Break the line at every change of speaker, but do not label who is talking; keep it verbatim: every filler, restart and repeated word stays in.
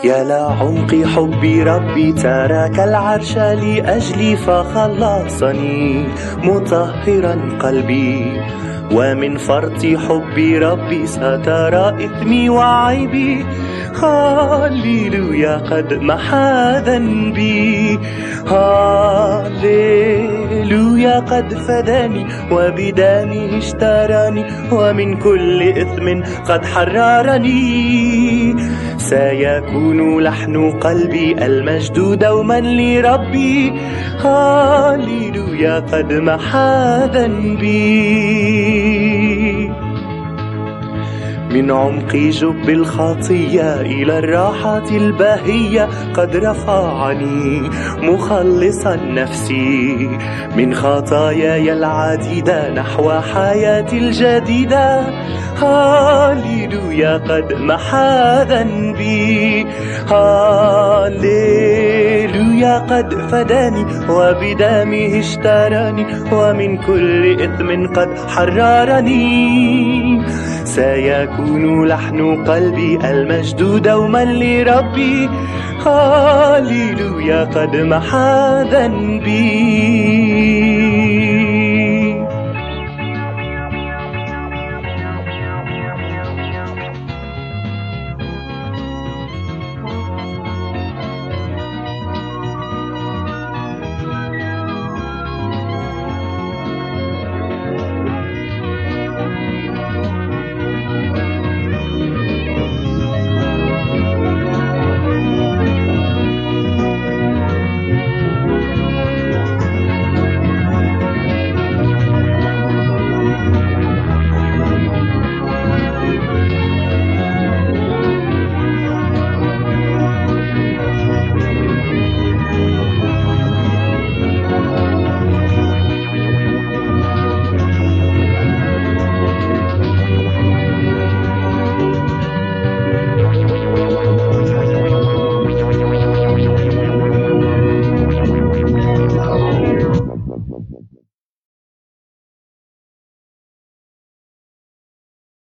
يا لعمق حب ربي ترك العرش لأجلي فخلصني مطهرا قلبي، ومن فرط حب ربي سترى إثمي وعيبي. هاليلويا قد محى ذنبي، هاليلويا قد فداني وبدمه اشتراني، ومن كل إثم قد حررني. سيكون لحن قلبي المجد دوما لربي، هاليلويا قد محى ذنبي. من عمق جب الخطية إلى الراحة الباهية قد رفعني مخلصا نفسي، من خطاياي العديدة نحو حياة الجديدة. هاليلويا قد محى ذنبي، هاليلويا قد فداني وبدمه اشتراني، ومن كل إثم قد حررني. سيكون لحن قلبي المجد دوما لربي، هاليلويا قد محى ذنبي.